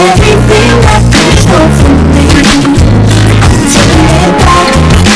Everything that you stole from me, I'm taking it back.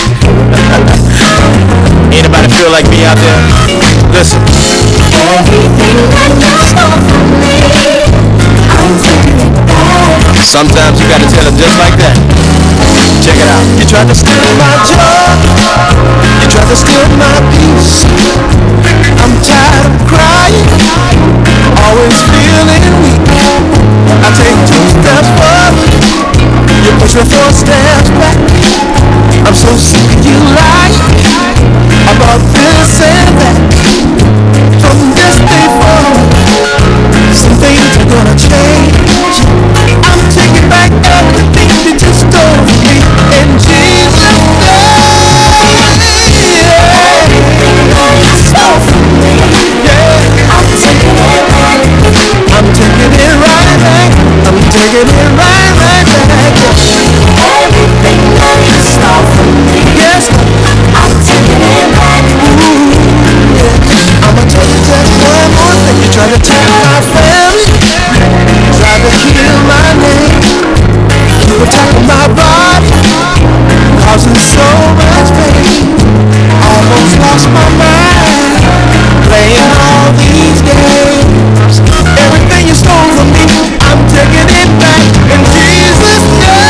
Anybody feel like me out there? Listen. Everything that you stole from me, I'm taking it back. Sometimes you gotta tell them just like that. Check it out. You tried to steal my joy. You tried to steal my peace. I'm tired of crying, always feeling weak. I take 2 steps forward, you push me 4 steps back. I'm so sick of you lying about this and that. From this day forward, some things are gonna change. I'm taking back everything that you stole from me in Jesus' name. Everything that you stole from me, Yeah, I'm taking it back. I'm taking it right back. I'm taking it right back. Everything that you stole from me, Yes, I'm taking it back. I'ma tell you just one more thing. You tried to take my family, tried to kill my name. You attacking my body, causing so much pain. Almost lost my mind, playing all these games. Everything you stole from me, I'm taking it back in Jesus'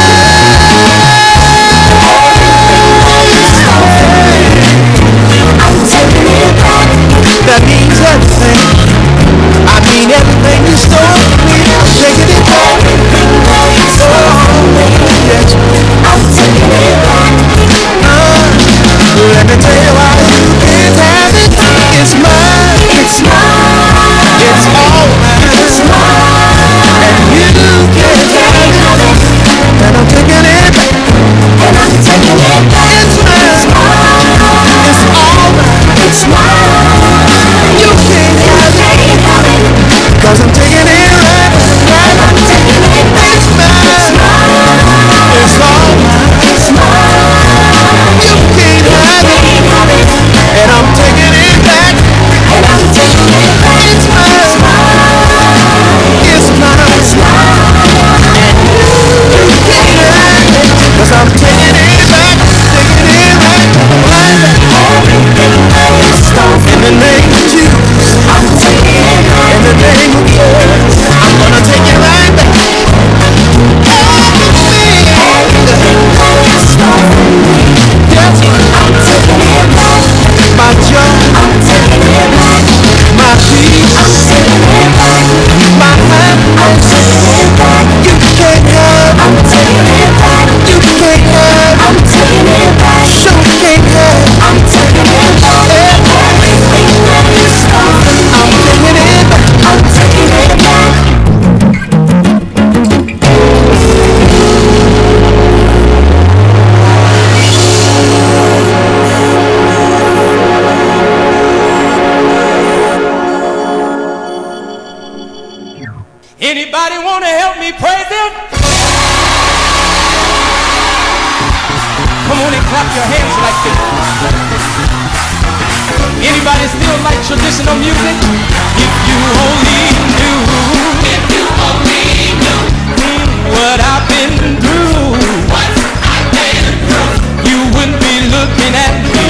I'm taking it back. name. That means everything. I mean everything you stole from me, I'm taking it back. Everything that you stole from me, Yes. I'm taking it back. Let me tell you why you can't have it. It's mine. It's mine. It's all mine. It's mine. And you can't have it. And I'm taking it back. And I'm taking it back. It's mine. It's mine. It's all mine. It's mine. You can't have it. Can't have it. 'Cause I'm taking it right. And I'm taking it back. It's mine. It's mine. It's all mine. It's mine. You can't have it. Can't have it. And I'm taking it back. And I'm taking it back. It's mine. It's mine. It's mine. It's mine. You can't have it. 'Cause I'm taking it back. Taking it back. Right back. Everything that you stole In from the me, name of Jesus. I'm taking it back. In the name of Jesus. I'm gonna take it right back. Everything. Everything that you stole from me, Yes. I'm taking it back. My joy. I'm taking it back. My peace. I'm taking it back. My I'm happiness. taking it back. You can't have. I'm taking it back. You can't have. I'm taking it back. Sure can't have. I'm taking it back. Everything that you stole from me, I'm taking it back. I'm taking it back. Anybody want to help me praise him? Come on and clap your hands like this. Anybody still like traditional music? If you only knew. If you only knew. What I've been through. What I've been through. You wouldn't be looking at me.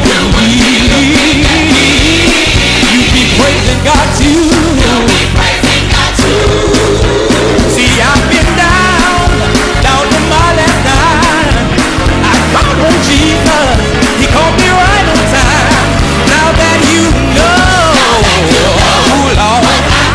You'd be praising God too. You'll be praising God too. See, I've been down to my last dime. I called on Jesus, he called me right on time. Now that you know, oh Lord,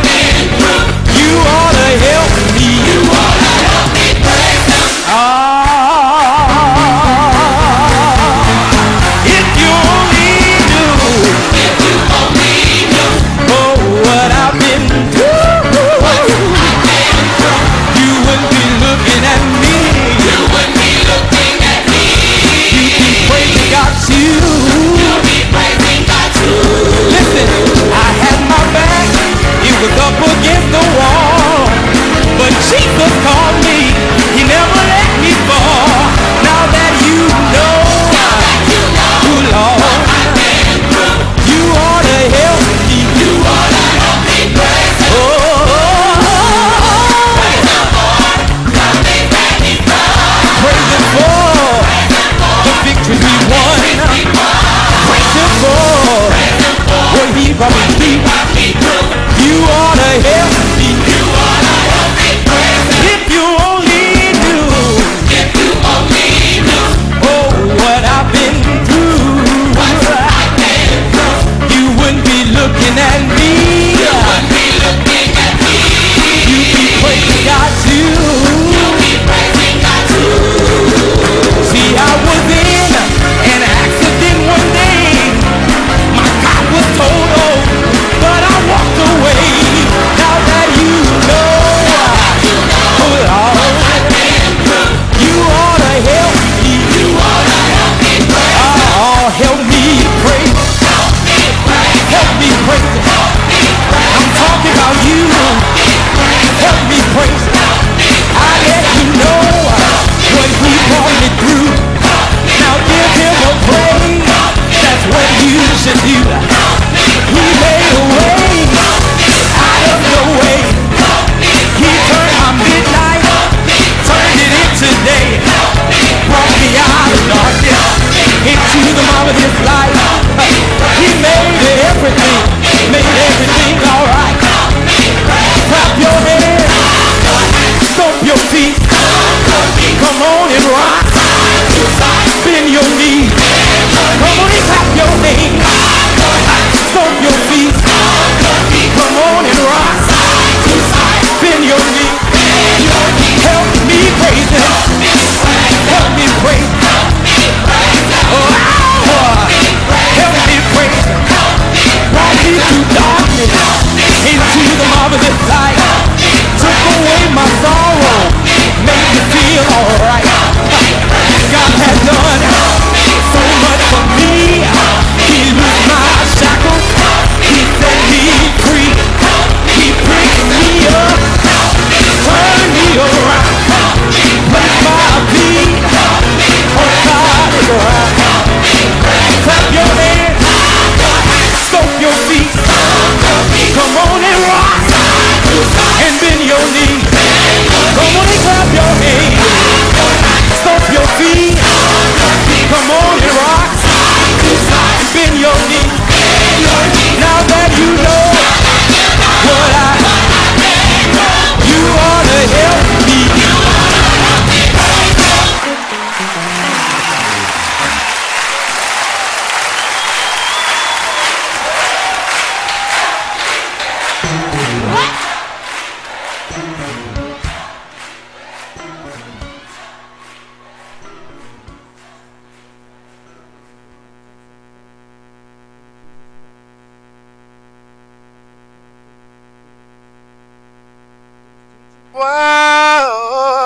Wow.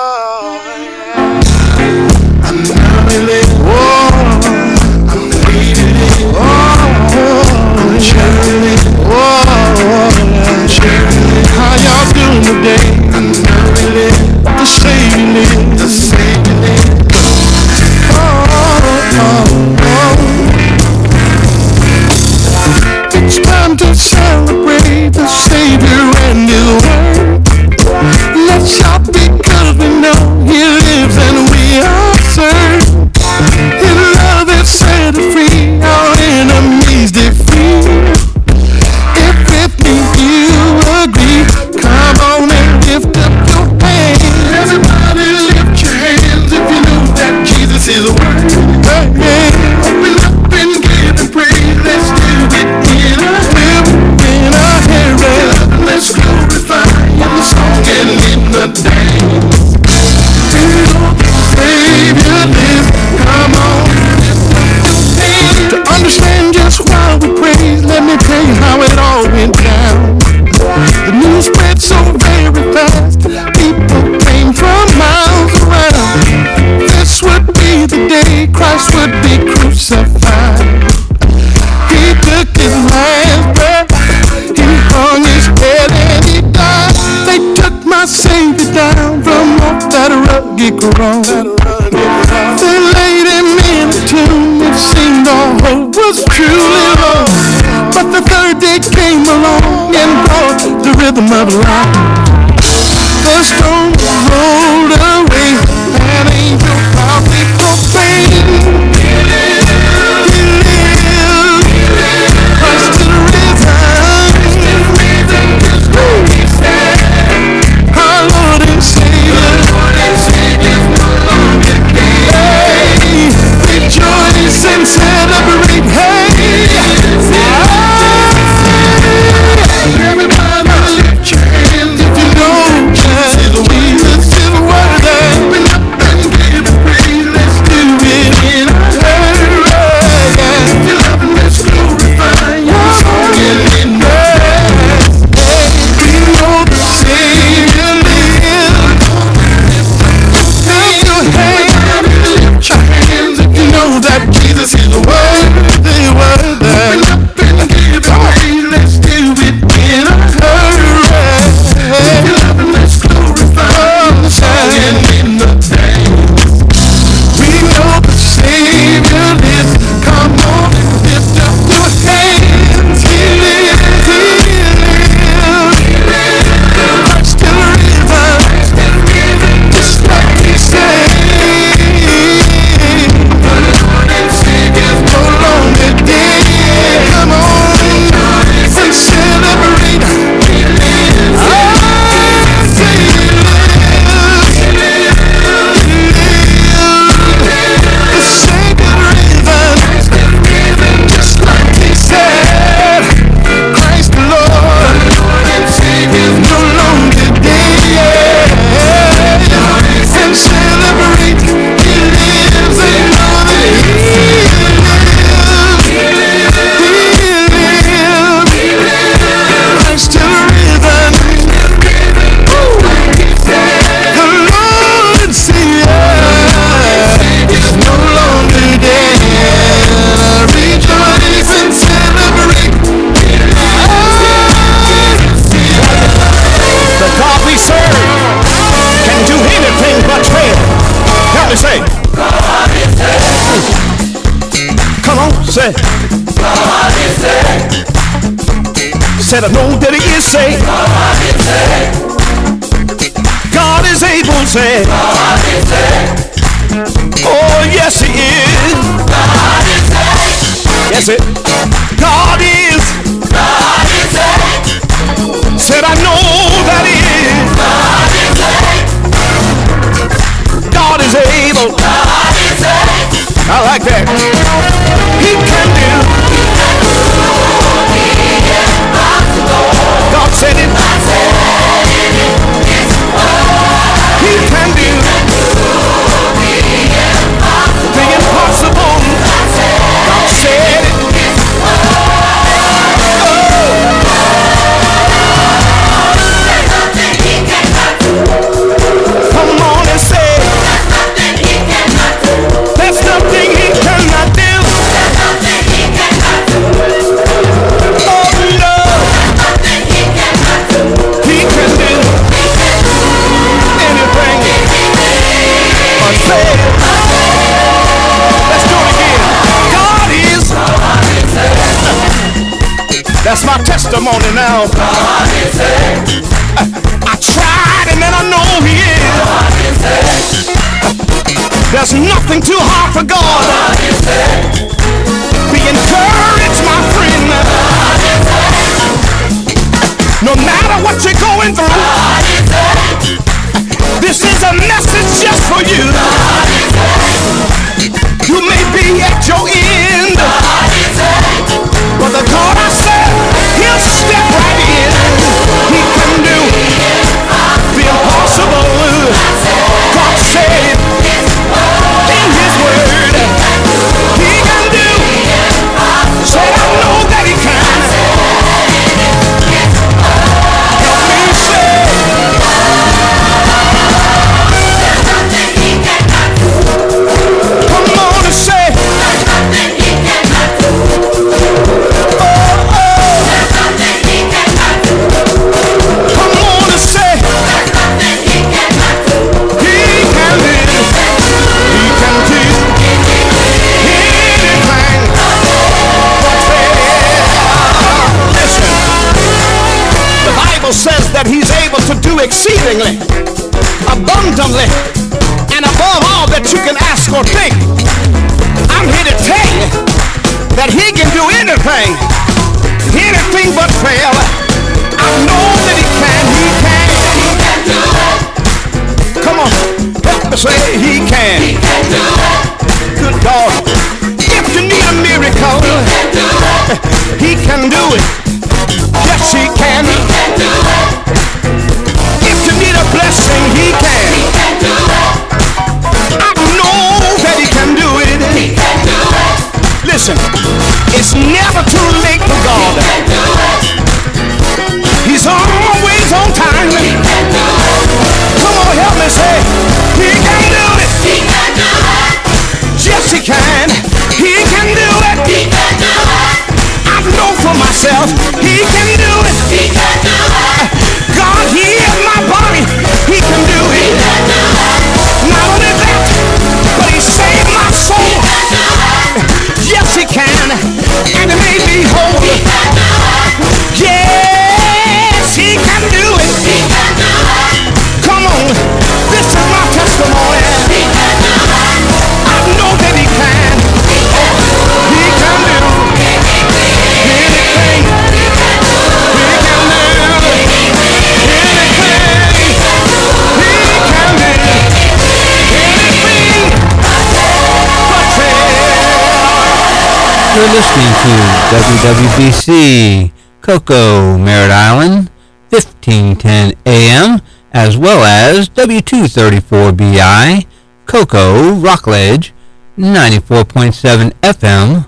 I'm really, whoa. I'm leaving it. I'm cherry. Whoa. How y'all doing today? I'm really the same it. The same it. It's time to celebrate the Savior and His Word. Let's shout because we know He lives and we are served. His love has set us free, our enemies defeat. If with me you agree, come on and lift up your hands. Everybody lift your hands if you know that Jesus is worthy. Hey, open up and give Him praise. Let's do it in a hurry. Let's glorify in the song and in the dance. We know the Savior lives. Come on, lift up your hands. To understand just why we praise, let me tell you how it all went down. The news spread so very fast, people came from miles around. This would be the day Christ would be crucified. He took His last breath, He hung His head and He died. They took my Savior down from off that rugged cross. They laid Him in a tomb, it seemed all hope was truly lost. But the third day came along and brought the rhythm of life. The stone rolled away, an angel proudly proclaimed, He lives, Christ is risen, our Lord and Savior, no longer dead. Hey, rejoice and celebrate, hey. Everybody lift your hands if you know that Jesus is worthy. Open up and give Him praise. Let's do it in a hurry. If you love Him, let's glorify Your song and in the dance. We know the Savior lives. Lift your hands. Lift your hands if you know that Jesus is worthy. Open up and give Him praise. Let's do it in a hurry. If you love Him, let's glorify the song and in the dance. We know the Savior lives. Come on, lift up your hands. He lives, He lives. Christ is risen, just like He said. The Lord and Savior no longer dead. Come on and celebrate. He lives. I say He lives. He lives. The Savior risen, just like He said. Christ the Lord and Savior no longer dead. And celebrate. He lives and know that He lives. He lives. Christ still risen. The Lord and Savior is no longer dead. Rejoice and celebrate. The God we serve can do anything but fail. Help me say. Come on, say. Said I know that He is say. God is able, say. Oh yes He is. Yes it. God is. Said I know that He is. God is able. I like that. He can do. God said it. He can do the impossible. God said it. testimony now. I tried and then I know he is. There's nothing too hard for God. Be encouraged, my friend. No matter what you're going through, this is a message just for you. You may be at your end, but the God I serve, he'll step right in. He can do the impossible. God said in his word, he can do. Say, I know that he can. Help me say, come on and say, come on and say, he can do, he can do anything but fail. Listen, the Bible says that he's able to do exceedingly, abundantly, and above all that you can ask or think. I'm here to tell you that he can do anything but fail. I know that he can do it. Come on, help me say he can. Good God, if you need a miracle, he can do it. Yes, he can. If you need a blessing, he can. I know that he can do it. Listen, it's never too late for God. He's always on time. Come on, help me say, he can do it. Yes, he can. He can do it. I know for myself, he can do it. God healed my body. He can do it. Not only that, but he saved my soul. Yes, he can. And he made me whole. Yes, he can do it. Come on. This is my testimony. I know that he can. He can do anything. He can do anything. He can do anything but fail. You're listening to WWBC Cocoa, Merritt Island, 1510 AM, as well as W234BI Cocoa, Rockledge, 94.7 FM,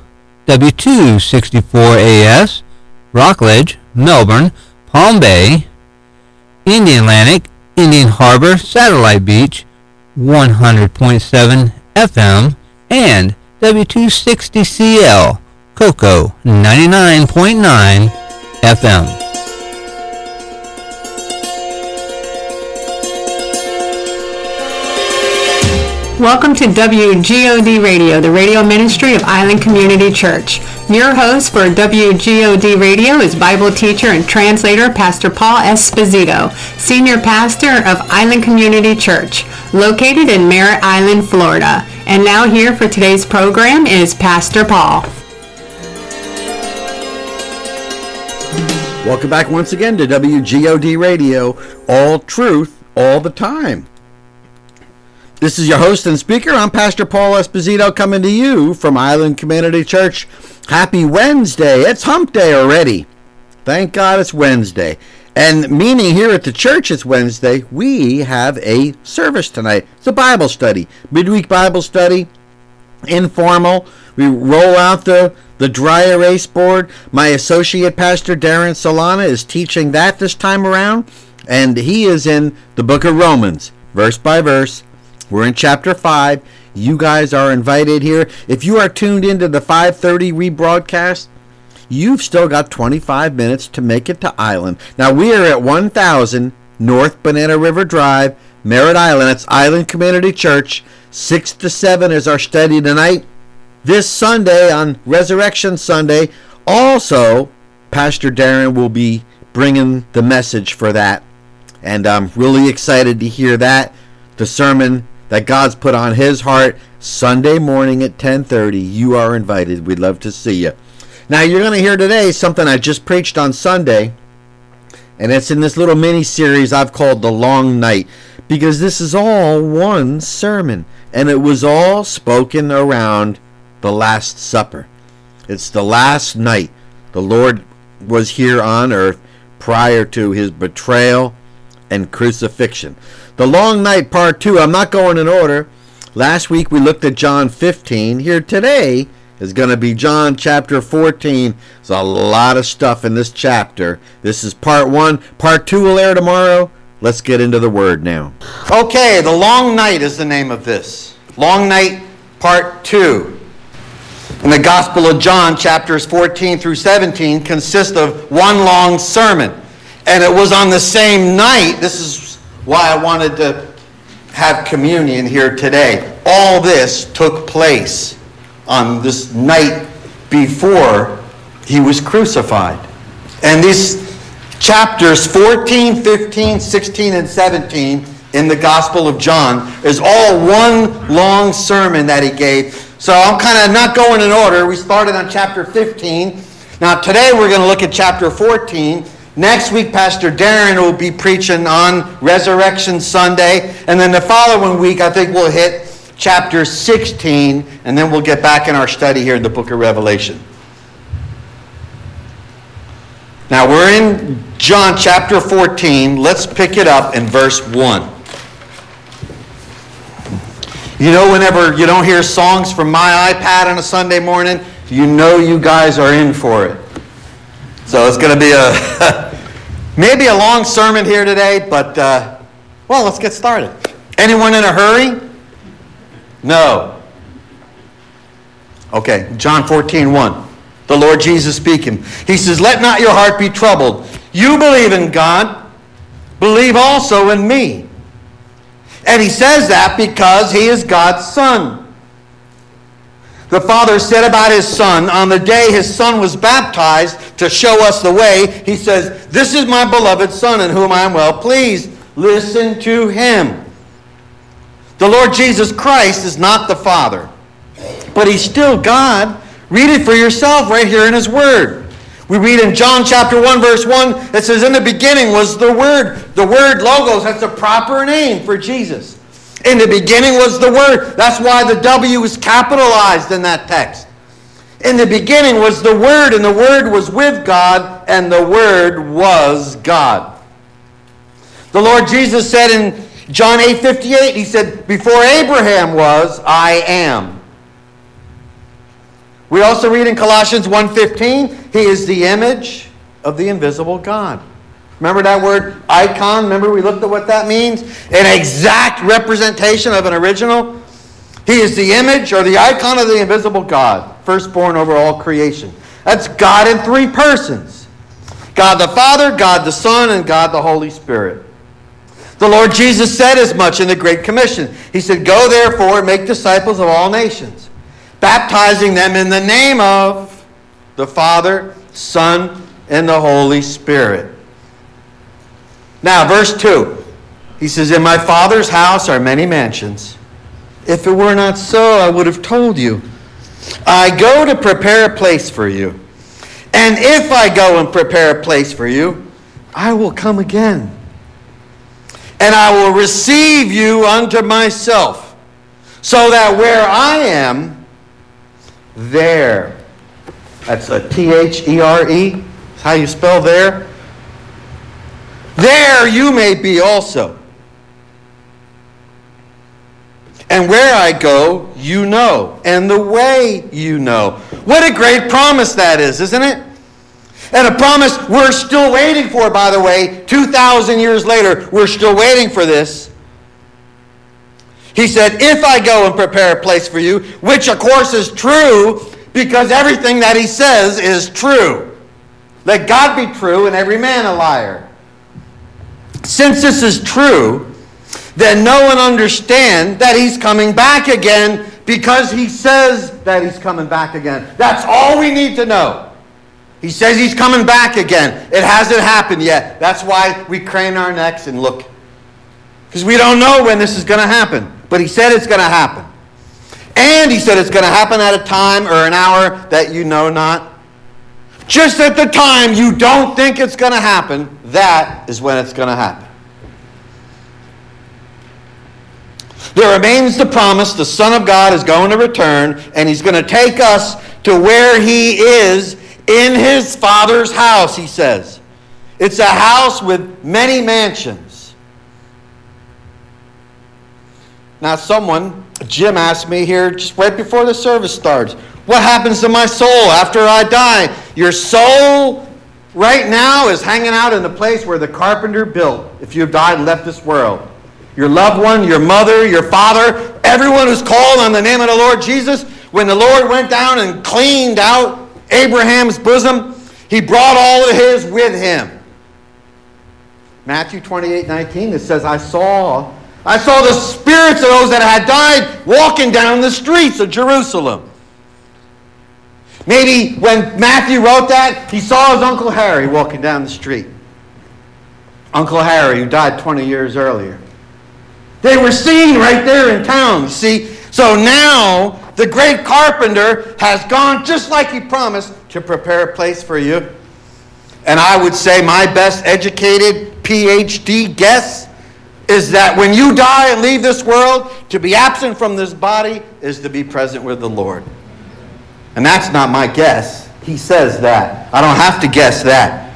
W264AS, Rockledge, Melbourne, Palm Bay, Indian Atlantic, Indian Harbor, Satellite Beach, 100.7 FM, and W260CL, Cocoa, 99.9 FM. Welcome to WGOD Radio, the radio ministry of Island Community Church. Your host for WGOD Radio is Bible teacher and translator Pastor Paul Esposito, senior pastor of Island Community Church, located in Merritt Island, Florida. And now here for today's program is Pastor Paul. Welcome back once again to WGOD Radio, all truth, all the time. This is your host and speaker. I'm Pastor Paul Esposito coming to you from Island Community Church. Happy Wednesday. It's hump day already. Thank God it's Wednesday. And meaning here at the church it's Wednesday, we have a service tonight. It's a Bible study, midweek Bible study, informal. We roll out the dry erase board. My associate pastor, Darren Solana, is teaching that this time around. And he is in the book of Romans, verse by verse. We're in chapter 5. You guys are invited here. If you are tuned into the 5:30 rebroadcast, you've still got 25 minutes to make it to Island. Now, we are at 1000 North Banana River Drive, Merritt Island. That's Island Community Church. 6 to 7 is our study tonight. This Sunday, on Resurrection Sunday, also Pastor Darren will be bringing the message for that. And I'm really excited to hear that. The sermon that God's put on his heart, Sunday morning at 10:30. You are invited. We'd love to see you. Now, you're going to hear today something I just preached on Sunday. And it's in this little mini-series I've called The Long Night. Because this is all one sermon. And it was all spoken around the Last Supper. It's the last night the Lord was here on earth prior to his betrayal and crucifixion. The Long Night Part 2, I'm not going in order. Last week we looked at John 15. Here today is going to be John chapter 14. There's a lot of stuff in this chapter. This is Part 1. Part 2 will air tomorrow. Let's get into the Word now. Okay, The Long Night is the name of this. Long Night Part 2. In the Gospel of John, chapters 14 through 17, consist of one long sermon. And it was on the same night. This is why I wanted to have communion here today. All this took place on this night before he was crucified. And these chapters 14, 15, 16, and 17 in the Gospel of John is all one long sermon that he gave. So I'm kind of not going in order. We started on chapter 15. Now today we're going to look at chapter 14. Next week Pastor Darren will be preaching on Resurrection Sunday. And then the following week I think we'll hit chapter 16. And then we'll get back in our study here in the book of Revelation. Now we're in John chapter 14. Let's pick it up in verse 1. You know, whenever you don't hear songs from my iPad on a Sunday morning, you know you guys are in for it. So it's going to be maybe a long sermon here today, but, well, let's get started. Anyone in a hurry? No. Okay, John 14:1. The Lord Jesus speaking. He says, "Let not your heart be troubled. You believe in God, believe also in me." And he says that because he is God's Son. The Father said about his Son, on the day his Son was baptized to show us the way, he says, "This is my beloved Son in whom I am well pleased. Listen to him." The Lord Jesus Christ is not the Father, but he's still God. Read it for yourself right here in his Word. We read in John chapter 1, verse 1, it says, "In the beginning was the Word." The word Logos, that's a proper name for Jesus. In the beginning was the Word. That's why the W is capitalized in that text. In the beginning was the Word, and the Word was with God, and the Word was God. The Lord Jesus said in John 8:58, he said, "Before Abraham was, I am." We also read in Colossians 1:15, he is the image of the invisible God. Remember that word icon? Remember we looked at what that means? An exact representation of an original. He is the image or the icon of the invisible God, firstborn over all creation. That's God in three persons. God the Father, God the Son, and God the Holy Spirit. The Lord Jesus said as much in the Great Commission. He said, "Go therefore and make disciples of all nations, baptizing them in the name of the Father, Son, and the Holy Spirit." Now, verse 2. He says, "In my Father's house are many mansions. If it were not so, I would have told you. I go to prepare a place for you. And if I go and prepare a place for you, I will come again. And I will receive you unto myself, so that where I am, there." That's a T-H-E-R-E. That's how you spell there. "There you may be also. And where I go, you know, and the way you know." What a great promise that is, isn't it? And a promise we're still waiting for, by the way. 2,000 years later, we're still waiting for this. He said, "If I go and prepare a place for you," which of course is true, because everything that he says is true. Let God be true and every man a liar. Since this is true, then know and understand that he's coming back again, because he says that he's coming back again. That's all we need to know. He says he's coming back again. It hasn't happened yet. That's why we crane our necks and look. Because we don't know when this is going to happen. But he said it's going to happen. And he said it's going to happen at a time or an hour that you know not. Just at the time you don't think it's going to happen, that is when it's going to happen. There remains the promise the Son of God is going to return, and he's going to take us to where he is in his Father's house, he says. It's a house with many mansions. Now Jim asked me here just right before the service starts, what happens to my soul after I die? Your soul right now is hanging out in the place where the carpenter built if you've died and left this world. Your loved one, your mother, your father, everyone who's called on the name of the Lord Jesus, when the Lord went down and cleaned out Abraham's bosom, he brought all of his with him. Matthew 28:19, it says, I saw the spirits of those that had died walking down the streets of Jerusalem. Maybe when Matthew wrote that, he saw his Uncle Harry walking down the street. Uncle Harry, who died 20 years earlier. They were seen right there in town, see? So now, the great carpenter has gone, just like he promised, to prepare a place for you. And I would say my best educated PhD guess is that when you die and leave this world, to be absent from this body is to be present with the Lord. And that's not my guess. He says that. I don't have to guess that.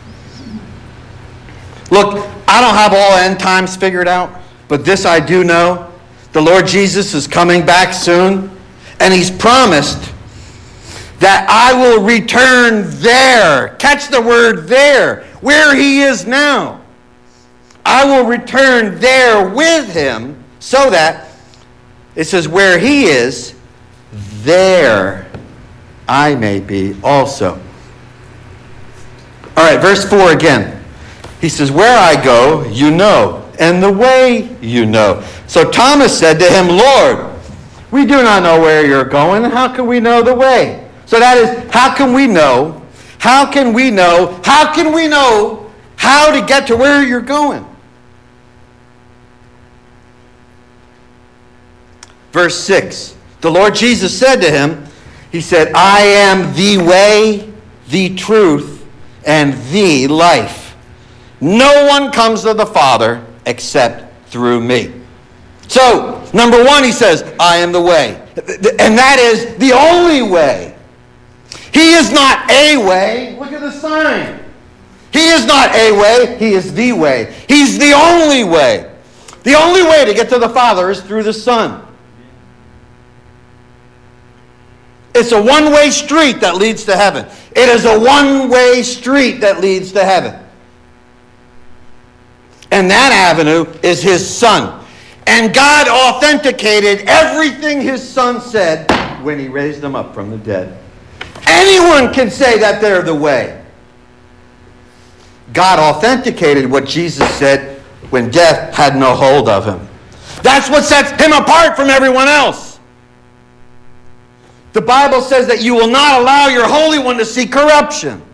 Look, I don't have all end times figured out. But this I do know, the Lord Jesus is coming back soon, and he's promised that I will return there. Catch the word there, where he is now. I will return there with him, so that, it says, where he is, there I may be also. All right, verse 4 again. He says, where I go, you know, and the way you know. So Thomas said to him, Lord, we do not know where you're going, and how can we know the way? So that is, how can we know? How can we know? How can we know how to get to where you're going? Verse 6, the Lord Jesus said to him, he said, I am the way, the truth, and the life. No one comes to the Father except through me. So, number one, he says, I am the way. And that is the only way. He is not a way. Look at the sign. He is not a way. He is the way. He's the only way. The only way to get to the Father is through the Son. It's a one-way street that leads to heaven. It is a one-way street that leads to heaven. And that avenue is his Son. And God authenticated everything his Son said when he raised him up from the dead. Anyone can say that they're the way. God authenticated what Jesus said when death had no hold of him. That's what sets him apart from everyone else. The Bible says that you will not allow your Holy One to see corruption.